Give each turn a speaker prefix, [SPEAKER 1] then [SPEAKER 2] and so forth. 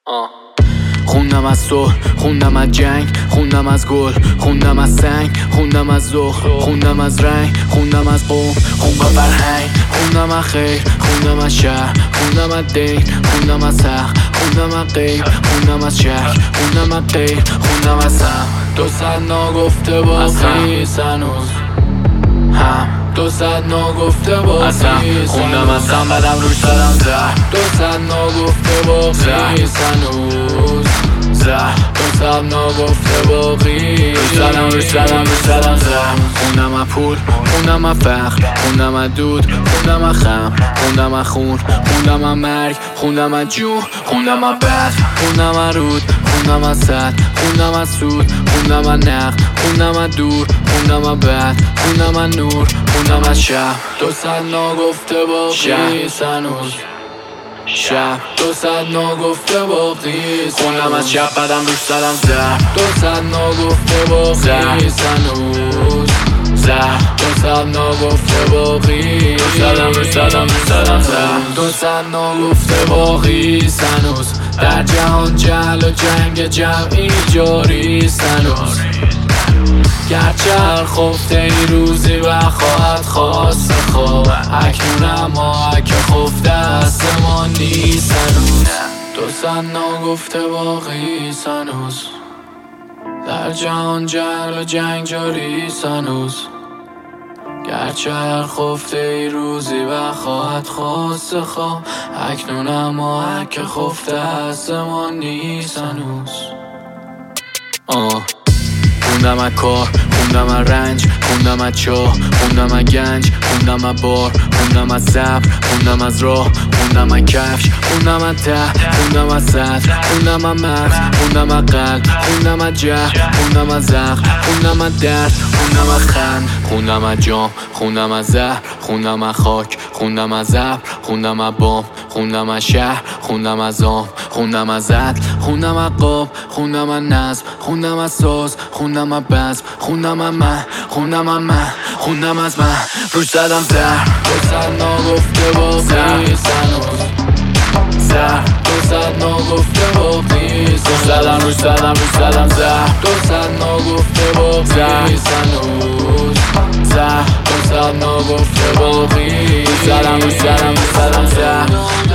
[SPEAKER 1] خوندم از صلح، خوندم از جنگ، خوندم از گل، خوندم از سنگ، خوندم از ذوق، خوندم از رنگ، خوندم از قوم، خوندم فرهنگ، خوندم از خیر، خوندم از شهر، خوندم از دین، خوندم از حق، خوندم از غیب، خوندم از شک، خوندم از غیر، خوندم از هم. 200 ناگفته باقی هنوز هم 200 ناگفته باقی خوندم از هم بدم روش دادم زهر 200 ناگفته باقی هنوز زهر 200 ناگفته باقی روش دادم زهر خوندم از پول، خوندم از فقر، خوندم از دود، خوندم از خم، خوندم از خون، خوندم از مرگ، خوندم از جون، خوندم از بد، خوندم از رود، خوندم از صد، خوندم از سود، خوندم از نقد، خوندم از دور، خوندم از بد، خوندم از نور، خوندم از شب 200 ناگفته باقی هنوز شب 200 ناگفته باقی خوندم از شب بدم روش دادم زهر 200 ناگفته باقی هنوز زهر 200 ناگفته باقی روش دادم زهر 200 ناگفته باقی هنوز در جهان جهل و جنگ جمعی جاری هنوز گرچه هر خفته ای روزی و خواهد خواست خواب اکنون اما که خفته است ما نیست هنوز 200 ناگفته باقی هنوز در جهان جهل و جنگ جاری هنوز گرچه هر خفته ای روزی و خواهد خواست خواب اکنون اما که خفته است ما نیست هنوز خوندم از کار، خوندم از رنج، خوندم از چاه، خوندم از گنج، خوندم از بار، خوندم از صبر، خوندم از راه، خوندم از کفش، خوندم از ته، خوندم از سطح، خوندم از مغز، خوندم از قلب، خوندم از جهل، خوندم از زخم، خوندم از درد، خوندم از خند، خوندم از جام، خوندم از زهر، خوندم از خاک، خوندم از ابر، خوندم از بام، خوندم از شهر، خوندم از عام، خوندم از عدل، خوندم از قاب، خوندم از نظم، خوندم از ساز، خوندم از بزم، خوندم از من، خوندم از من روش زدم زهر 200 ناگفته باقی هنوز زهر 200 ناگفته باقی روش زدم زهر 200 ناگفته باقی هنوز زهر 200 ناگفته باقی روش زدم زهر